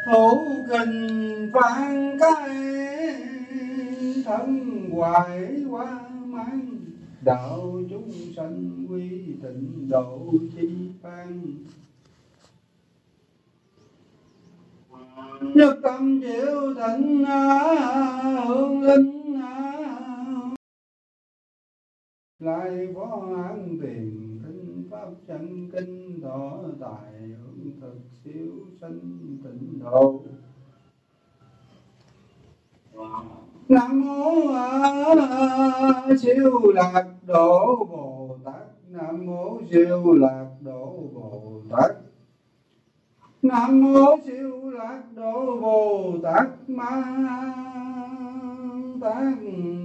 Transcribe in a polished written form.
thủ kình phan cái thân hoài qua mang đạo chúng sanh quy tịnh độ chi phan nhất tâm diệu thịnh hương linh lại phó an tiền kinh pháp chân kinh thọ tài hưởng thực siêu sanh tịnh độ. Nam mô siêu lạc độ Bồ Tát. Nam mô siêu lạc độ Bồ Tát. Nam mô siêu lạc độ Bồ Tát Ma Tát